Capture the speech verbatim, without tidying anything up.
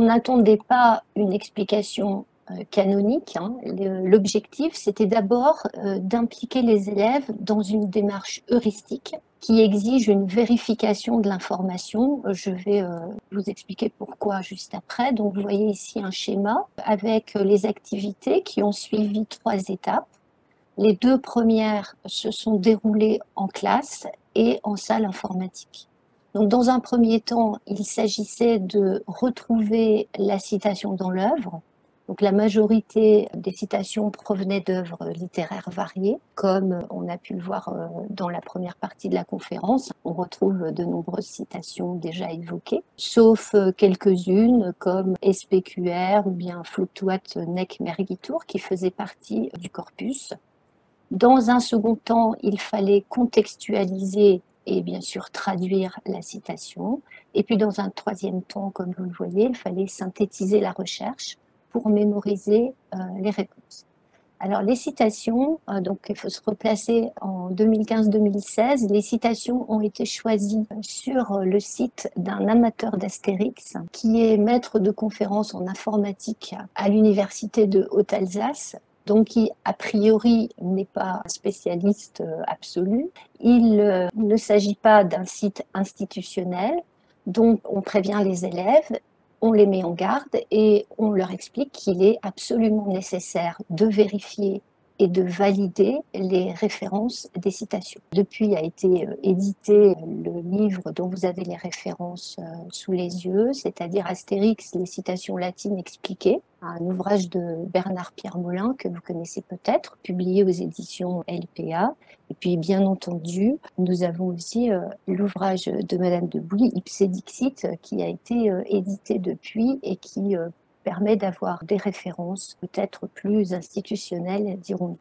n'attendait pas une explication euh, canonique, hein. Le- L'objectif, c'était d'abord euh, d'impliquer les élèves dans une démarche heuristique qui exige une vérification de l'information. Je vais euh, vous expliquer pourquoi juste après. Donc, vous voyez ici un schéma avec les activités qui ont suivi trois étapes. Les deux premières se sont déroulées en classe et en salle informatique. Donc, dans un premier temps, il s'agissait de retrouver la citation dans l'œuvre. Donc, la majorité des citations provenaient d'œuvres littéraires variées, comme on a pu le voir euh, dans la première partie de la conférence. On retrouve de nombreuses citations déjà évoquées, sauf euh, quelques-unes comme S P Q R ou bien Fluctuat nec mergitur, qui faisaient partie du corpus. Dans un second temps, il fallait contextualiser et bien sûr traduire la citation. Et puis dans un troisième temps, comme vous le voyez, il fallait synthétiser la recherche pour mémoriser euh, les réponses. Alors les citations, euh, donc il faut se replacer en deux mille quinze deux mille seize, les citations ont été choisies sur le site d'un amateur d'Astérix qui est maître de conférences en informatique à l'université de Haute-Alsace, donc qui a priori n'est pas spécialiste absolu. Il euh, ne s'agit pas d'un site institutionnel, donc on prévient les élèves, on les met en garde et on leur explique qu'il est absolument nécessaire de vérifier et de valider les références des citations. Depuis a été édité le livre dont vous avez les références sous les yeux, c'est-à-dire Astérix, les citations latines expliquées, un ouvrage de Bernard-Pierre Molin que vous connaissez peut-être, publié aux éditions L P A. Et puis, bien entendu, nous avons aussi euh, l'ouvrage de Madame de Bouilly, Ipse Dixit, qui a été euh, édité depuis et qui euh, permet d'avoir des références peut-être plus institutionnelles, dirons-nous.